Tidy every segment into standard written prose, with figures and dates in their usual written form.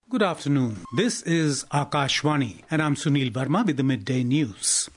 Good afternoon. This is Akashvani and I'm Sunil Verma with the Midday News.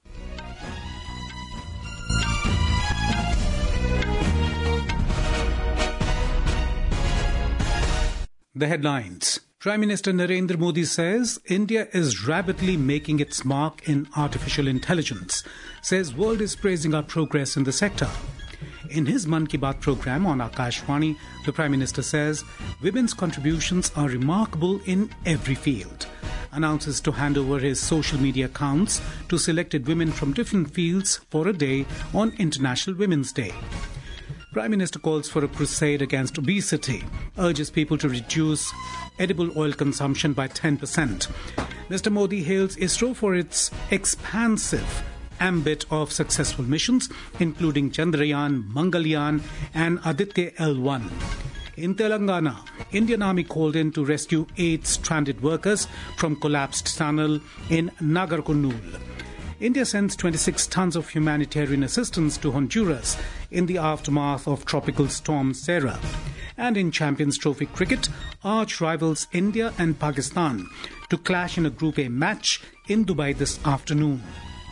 The headlines. Prime Minister Narendra Modi says India is rapidly making its mark in artificial intelligence. Says world is praising our progress in the sector. In his Mann Ki Baat program on Akashvani, the Prime Minister says women's contributions are remarkable in every field. Announces to hand over his social media accounts to selected women from different fields for a day on International Women's Day. Prime Minister calls for a crusade against obesity, urges people to reduce edible oil consumption by 10%. Mr. Modi hails ISRO for its expansive ambit of successful missions, including Chandrayaan, Mangalyaan and Aditya L1. In Telangana, Indian Army called in to rescue 8 stranded workers from collapsed tunnel in Nagarkurnool. India sends 26 tons of humanitarian assistance to Honduras in the aftermath of tropical storm Sara. And in Champions Trophy cricket, arch rivals India and Pakistan to clash in a Group A match in Dubai this afternoon.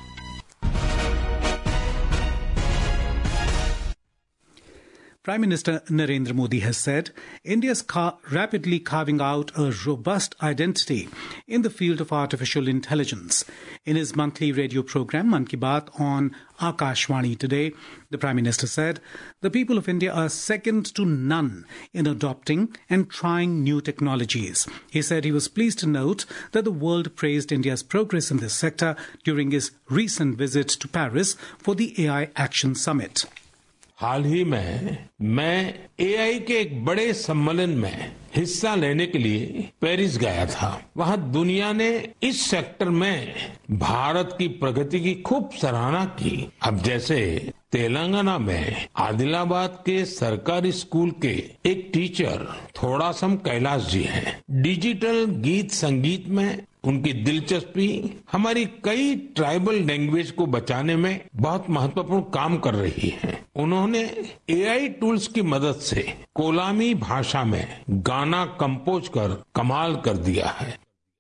Prime Minister Narendra Modi has said India is rapidly carving out a robust identity in the field of artificial intelligence. In his monthly radio program, Mann Ki Baat on Akashvani today, the Prime Minister said the people of India are second to none in adopting and trying new technologies. He said he was pleased to note that the world praised India's progress in this sector during his recent visit to Paris for the AI Action Summit. हाल ही में मैं AI के एक बड़े सम्मेलन में हिस्सा लेने के लिए पेरिस गया था। वहां दुनिया ने इस सेक्टर में भारत की प्रगति की खूब सराहना की। अब जैसे तेलंगाना में आदिलाबाद के सरकारी स्कूल के एक टीचर थोड़ासम कैलाश जी हैं। डिजिटल गीत संगीत में उनकी दिलचस्पी हमारी कई ट्राइबल लैंग्वेज को बचाने में बहुत महत्वपूर्ण काम कर रही है। उन्होंने एआई टूल्स की मदद से कोलामी भाषा में गाना कंपोज कर कमाल कर दिया है।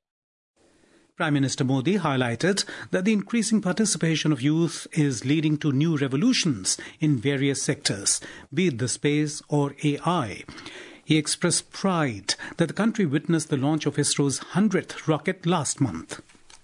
Prime Minister Modi highlighted that the increasing participation of youth is leading to new revolutions in various sectors, be it the space or AI. He expressed pride that the country witnessed the launch of ISRO's 100th rocket last month.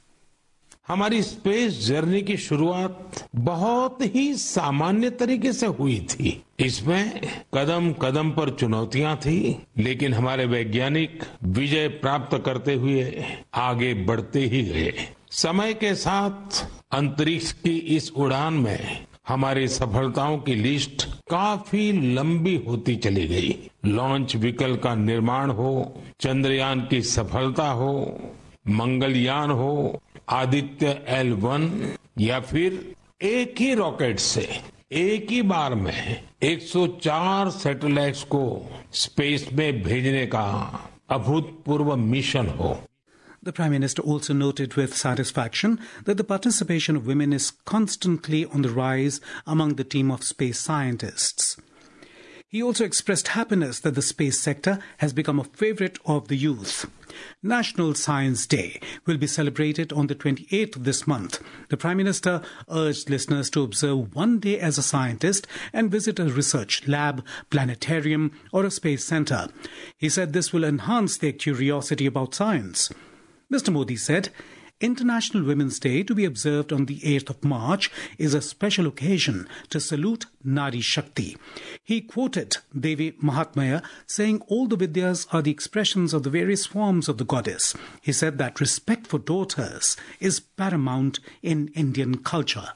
हमारी space journey की शुरुआत बहुत ही सामान्य तरीके से हुई थी। इसमें कदम कदम पर चुनौतियां थी, लेकिन हमारे वैज्ञानिक विजय प्राप्त करते हुए आगे बढ़ते ही गए। समय के साथ अंतरिक्ष की इस उड़ान में हमारी सफलताओं की लिस्ट काफी लंबी होती चली गई। लॉन्च व्हीकल का निर्माण हो, चंद्रयान की सफलता हो, मंगलयान हो, आदित्य L1 या फिर एक ही रॉकेट से एक ही बार में 104 सैटेलाइट्स को स्पेस में भेजने का अभूतपूर्व मिशन हो। The Prime Minister also noted with satisfaction that the participation of women is constantly on the rise among the team of space scientists. He also expressed happiness that the space sector has become a favorite of the youth. National Science Day will be celebrated on the 28th of this month. The Prime Minister urged listeners to observe one day as a scientist and visit a research lab, planetarium or a space center. He said this will enhance their curiosity about science. Mr. Modi said, International Women's Day, to be observed on the 8th of March, is a special occasion to salute Nari Shakti. He quoted Devi Mahatmya, saying all the Vidyas are the expressions of the various forms of the goddess. He said that respect for daughters is paramount in Indian culture.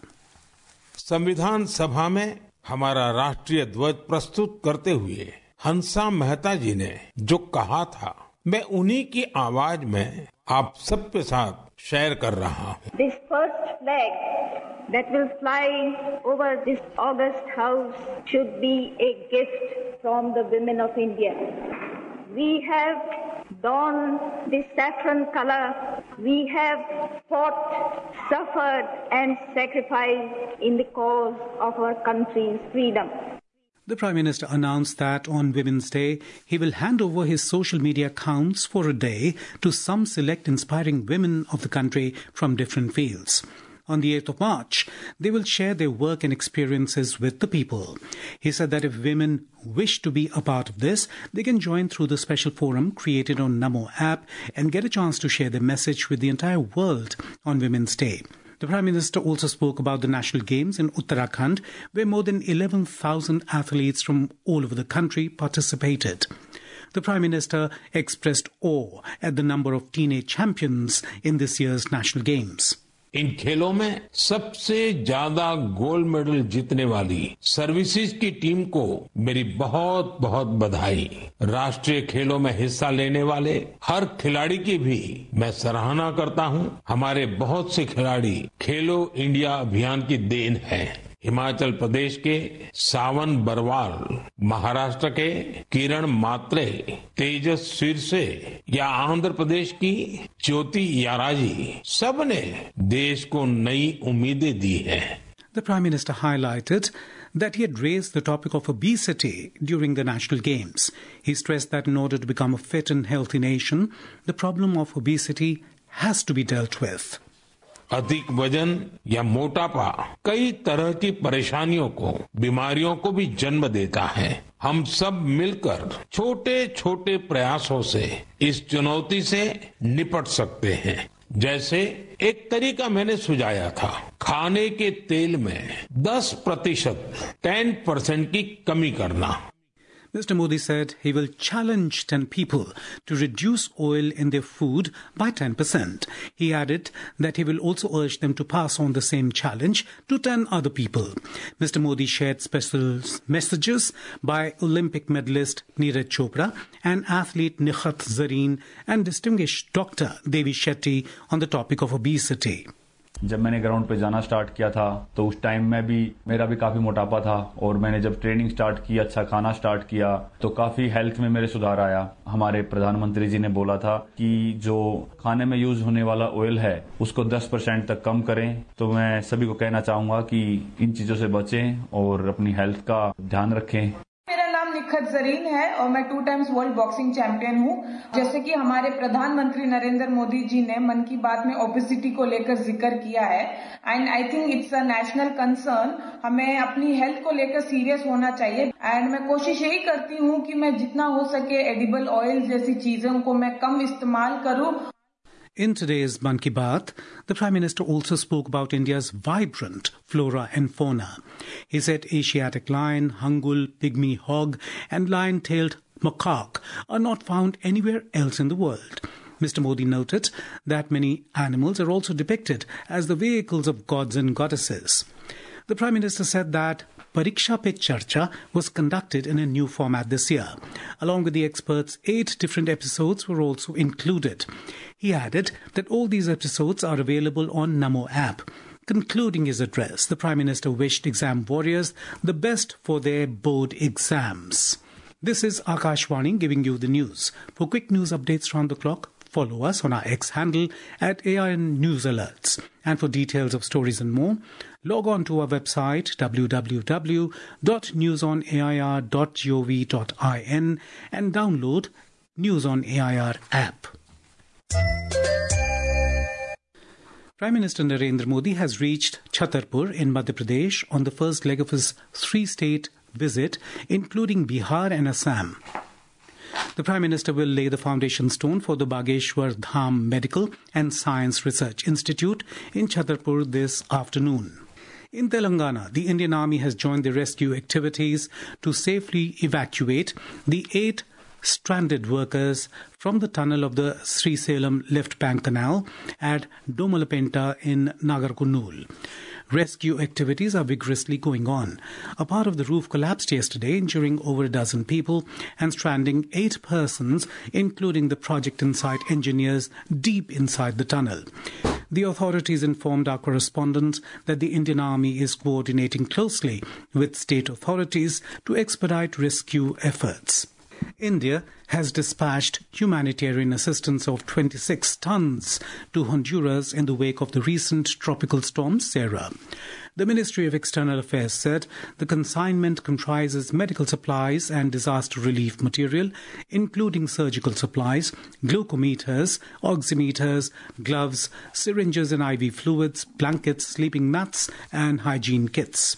संविधान सभा में हमारा राष्ट्रीय ध्वज प्रस्तुत करते हुए हंसा मेहता जी ने जो कहा था, मैं उन्हीं की आवाज में आप सबके साथ शेयर कर रहा हूँ। This first flag that will fly over this august house should be a gift from the women of India. We have donned the saffron color. We have fought, suffered and sacrificed in the cause of our country's freedom. The Prime Minister announced that on Women's Day, he will hand over his social media accounts for a day to some select inspiring women of the country from different fields. On the 8th of March, they will share their work and experiences with the people. He said that if women wish to be a part of this, they can join through the special forum created on Namo app and get a chance to share their message with the entire world on Women's Day. The Prime Minister also spoke about the National Games in Uttarakhand, where more than 11,000 athletes from all over the country participated. The Prime Minister expressed awe at the number of teenage champions in this year's National Games. इन खेलों में सबसे ज्यादा gold medal जीतने वाली services की team को मेरी बहुत बहुत बधाई। राष्ट्रीय खेलों में हिस्सा लेने वाले हर खिलाड़ी की भी मैं सराहना करता हूं। हमारे बहुत से खिलाड़ी खेलो इंडिया अभियान की देन है। हिमाचल प्रदेश के सावन बरवाल, महाराष्ट्र के किरण मात्रे, तेजस सिरसे या आंध्र प्रदेश की ज्योति याराजी, सबने देश को नई उम्मीदें दी हैं। The Prime Minister highlighted that he had raised the topic of obesity during the National Games. He stressed that in order to become a fit and healthy nation, the problem of obesity has to be dealt with. अधिक वजन या मोटापा कई तरह की परेशानियों को, बीमारियों को भी जन्म देता है। हम सब मिलकर छोटे छोटे प्रयासों से इस चुनौती से निपट सकते हैं। जैसे एक तरीका मैंने सुझाया था, खाने के तेल में 10% की कमी करना। Mr. Modi said he will challenge 10 people to reduce oil in their food by 10%. He added that he will also urge them to pass on the same challenge to 10 other people. Mr. Modi shared special messages by Olympic medalist Neeraj Chopra and athlete Nikhat Zareen and distinguished Dr. Devi Shetty on the topic of obesity. जब मैंने ground पे जाना start किया था तो उस time में भी मेरा भी काफी मोटापा था और मैंने जब ट्रेनिंग स्टार्ट की, अच्छा खाना स्टार्ट किया तो काफी हेल्थ में मेरे सुधार आया। हमारे प्रधानमंत्री जी ने बोला था कि जो खाने में यूज होने वाला ऑयल है उसको 10% तक कम करें। तो मैं सभी को कहना चाहूंगा कि इन चीजों से बचें और अपनी हेल्थ का ध्यान रखें। मेरा नाम निखत जरीन है और मैं 2 टाइम्स वर्ल्ड बॉक्सिंग चैंपियन हूँ। जैसे कि हमारे प्रधानमंत्री नरेंद्र मोदी जी ने मन की बात में ओबेसिटी को लेकर जिक्र किया है and I think it's a national concern. हमें अपनी हेल्थ को लेकर सीरियस होना चाहिए एंड मैं कोशिश यही करती हूँ कि मैं जितना हो सके एडिबल ऑयल जैसी चीजों को मैं कम इस्तेमाल करूँ। In today's Mann Ki Baat, the Prime Minister also spoke about India's vibrant flora and fauna. He said Asiatic lion, hangul, pygmy hog and lion-tailed macaque are not found anywhere else in the world. Mr. Modi noted that many animals are also depicted as the vehicles of gods and goddesses. The Prime Minister said that Pariksha Pe Charcha was conducted in a new format this year. Along with the experts, 8 different episodes were also included. He added that all these episodes are available on Namo app. Concluding his address, the Prime Minister wished exam warriors the best for their board exams. This is Akashvani giving you the news. For quick news updates round the clock, follow us on our X handle at AIN News Alerts. And for details of stories and more, log on to our website www.newsonair.gov.in and download News on AIR app. Prime Minister Narendra Modi has reached Chhatarpur in Madhya Pradesh on the first leg of his 3-state visit, including Bihar and Assam. The Prime Minister will lay the foundation stone for the Bageshwar Dham Medical and Science Research Institute in Chhatarpur this afternoon. In Telangana, the Indian Army has joined the rescue activities to safely evacuate the 8 stranded workers from the tunnel of the Srisailam Left Bank Canal at Domalapenta in Nagarkurnool. Rescue activities are vigorously going on. A part of the roof collapsed yesterday, injuring over a dozen people and stranding 8 persons, including the project and site engineers, deep inside the tunnel. The authorities informed our correspondent that the Indian Army is coordinating closely with state authorities to expedite rescue efforts. India has dispatched humanitarian assistance of 26 tons to Honduras in the wake of the recent tropical storm Sara. The Ministry of External Affairs said the consignment comprises medical supplies and disaster relief material, including surgical supplies, glucometers, oximeters, gloves, syringes and IV fluids, blankets, sleeping mats, and hygiene kits.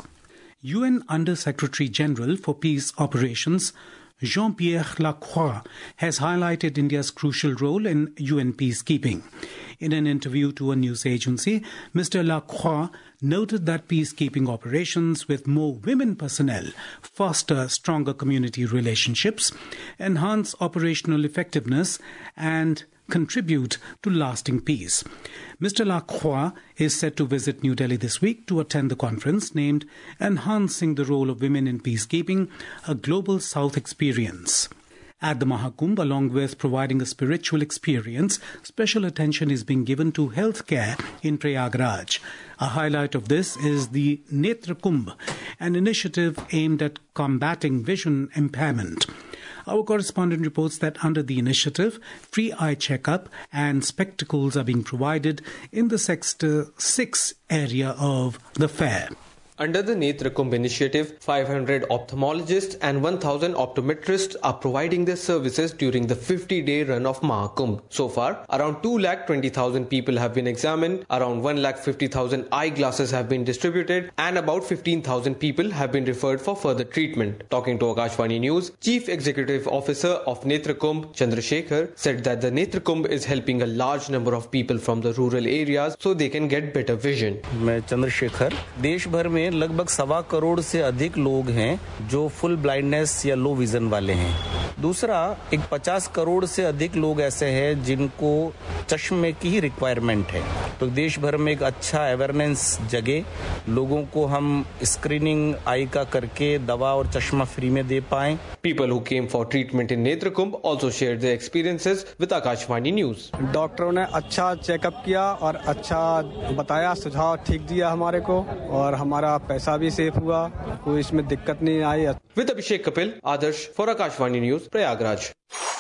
UN Under-Secretary General for Peace Operations Jean-Pierre Lacroix has highlighted India's crucial role in UN peacekeeping. In an interview to a news agency, Mr. Lacroix noted that peacekeeping operations with more women personnel foster stronger community relationships, enhance operational effectiveness, and contribute to lasting peace. Mr. Lacroix is set to visit New Delhi this week to attend the conference named Enhancing the Role of Women in Peacekeeping, a Global South Experience. At the Mahakumbh, along with providing a spiritual experience, special attention is being given to healthcare in Prayagraj. A highlight of this is the Netra Kumbh, an initiative aimed at combating vision impairment. Our correspondent reports that under the initiative, free eye checkup and spectacles are being provided in the Sector 6 area of the fair. Under the Netra Kumbh initiative, 500 ophthalmologists and 1,000 optometrists are providing their services during the 50-day run of Mahakumbh. So far, around 220,000 people have been examined, around 150,000 eyeglasses have been distributed, and about 15,000 people have been referred for further treatment. Talking to Akashvani News, Chief Executive Officer of Netra Kumbh, Chandrasekhar, said that the Netra Kumbh is helping a large number of people from the rural areas so they can get better vision. मैं चंद्रशेखर, देश भर में लगभग 1.25 करोड़ से अधिक लोग हैं जो फुल ब्लाइंडनेस या लो विजन वाले हैं। दूसरा, एक 50 करोड़ से अधिक लोग ऐसे हैं जिनको चश्मे की ही रिक्वायरमेंट है। तो देश भर में एक अच्छा अवेयरनेस जगे, लोगों को हम स्क्रीनिंग आई का करके दवा और चश्मा फ्री में दे पाएं। People who came for treatment in Netra Kumbh also shared their experiences with Akashvani News. डॉक्टरों ने अच्छा चेकअप किया और अच्छा बताया, सुझाव ठीक दिया हमारे को और हमारा पैसा भी सेफ हुआ, कोई इसमें दिक्कत नहीं आई। With Abhishek Kapil, Adarsh for Akashvani News, Prayagraj.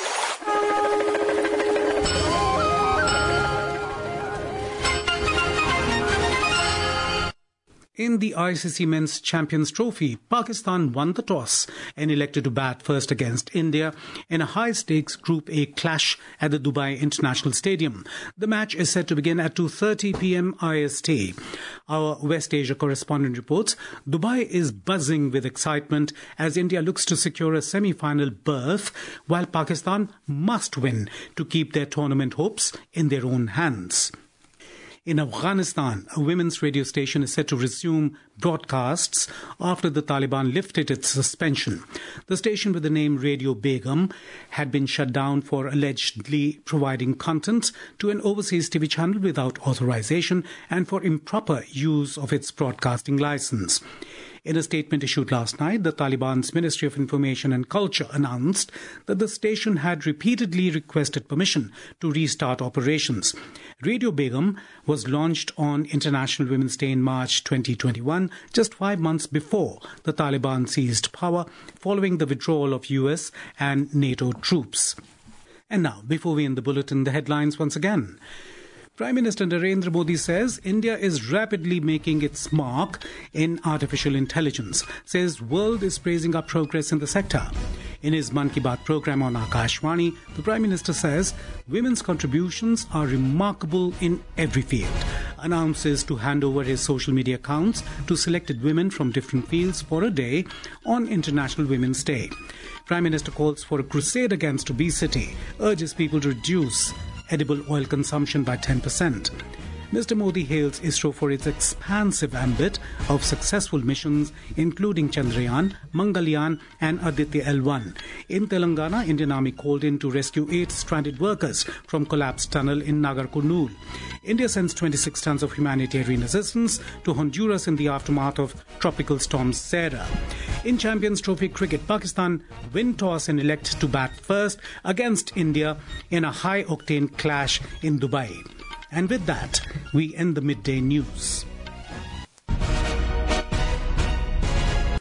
In the ICC Men's Champions Trophy, Pakistan won the toss and elected to bat first against India in a high-stakes Group A clash at the Dubai International Stadium. The match is set to begin at 2:30 p.m. IST. Our West Asia correspondent reports Dubai is buzzing with excitement as India looks to secure a semi-final berth, while Pakistan must win to keep their tournament hopes in their own hands. In Afghanistan, a women's radio station is set to resume broadcasts after the Taliban lifted its suspension. The station with the name Radio Begum had been shut down for allegedly providing content to an overseas TV channel without authorization and for improper use of its broadcasting license. In a statement issued last night, the Taliban's Ministry of Information and Culture announced that the station had repeatedly requested permission to restart operations. Radio Begum was launched on International Women's Day in March 2021, just 5 months before the Taliban seized power following the withdrawal of US and NATO troops. And now, before we end the bulletin, the headlines once again. Prime Minister Narendra Modi says India is rapidly making its mark in artificial intelligence, says world is praising our progress in the sector. In his Mann Ki Baat program on Akashvani, the Prime Minister says women's contributions are remarkable in every field, announces to hand over his social media accounts to selected women from different fields for a day on International Women's Day. Prime Minister calls for a crusade against obesity, urges people to reduce edible oil consumption by 10%. Mr. Modi hails ISRO for its expansive ambit of successful missions, including Chandrayaan, Mangalyaan and Aditya L1. In Telangana, Indian Army called in to rescue 8 stranded workers from collapsed tunnel in Nagarkurnool. India sends 26 tons of humanitarian assistance to Honduras in the aftermath of tropical storm Sara. In Champions Trophy cricket, Pakistan win toss and elect to bat first against India in a high-octane clash in Dubai. And with that, we end the midday news.